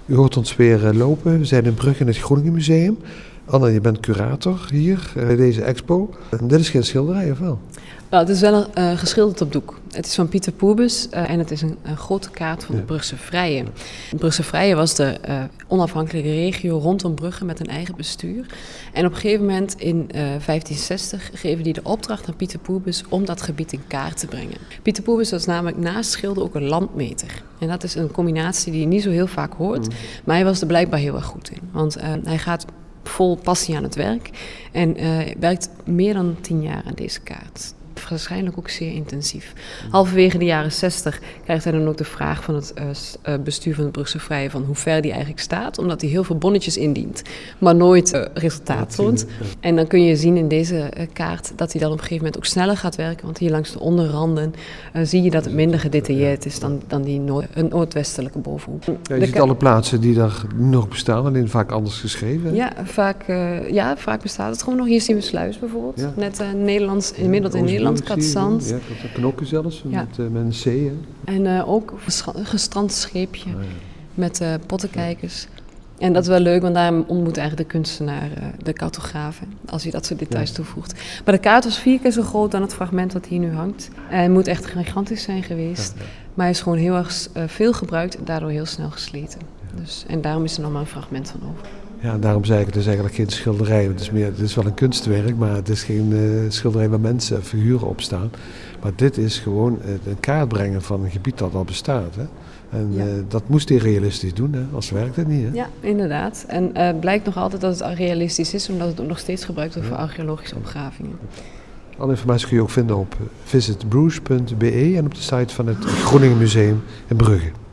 U hoort ons weer lopen. We zijn in Brugge in het Groningen Museum. Anna, je bent curator hier bij deze expo. En dit is geen schilderij, of wel? Nou, het is wel geschilderd op doek. Het is van Pieter Poebus en het is een grote kaart van de Brugse Vrije. De Brugse Vrije was de onafhankelijke regio rondom Brugge met een eigen bestuur. En op een gegeven moment in 1560 geven die de opdracht aan Pieter Poebus om dat gebied in kaart te brengen. Pieter Poebus was namelijk naast schilder ook een landmeter. En dat is een combinatie die je niet zo heel vaak hoort, maar hij was er blijkbaar heel erg goed in. Want hij gaat vol passie aan het werk en werkt meer dan 10 jaar aan deze kaart. Waarschijnlijk ook zeer intensief. Halverwege de jaren 60 krijgt hij dan ook de vraag van het bestuur van de Brugse Vrije van hoe ver die eigenlijk staat, omdat hij heel veel bonnetjes indient, maar nooit resultaat toont. En dan kun je zien in deze kaart dat hij dan op een gegeven moment ook sneller gaat werken, want hier langs de onderranden zie je dat het minder gedetailleerd is dan die noordwestelijke bovenhoek. Ja, je ziet alle plaatsen die daar nog bestaan, alleen vaak anders geschreven. Ja, vaak bestaat het gewoon nog. Hier zien we Sluis bijvoorbeeld, net Nederlands, inmiddels in Nederland. Katzand. Ja, knokken zelfs, met een C. Hè? En ook een gestrand scheepje met pottenkijkers. En dat is wel leuk, want daar ontmoet eigenlijk de kunstenaar de cartografen, als hij dat soort details toevoegt. Maar de kaart was 4 keer zo groot dan het fragment dat hier nu hangt. Hij moet echt gigantisch zijn geweest, maar hij is gewoon heel erg veel gebruikt en daardoor heel snel gesleten. Dus, en daarom is er nog maar een fragment van over. Ja, daarom zei ik, het is eigenlijk geen schilderij. Het is wel een kunstwerk, maar het is geen schilderij waar mensen, figuren op staan. Maar dit is gewoon een kaart brengen van een gebied dat al bestaat. Hè? En dat moest hij realistisch doen, hè? Anders werkt het niet. Hè? Ja, inderdaad. En het blijkt nog altijd dat het realistisch is, omdat het ook nog steeds gebruikt wordt voor archeologische opgravingen. Alle informatie kun je ook vinden op visitbruges.be en op de site van het Groningen Museum in Brugge.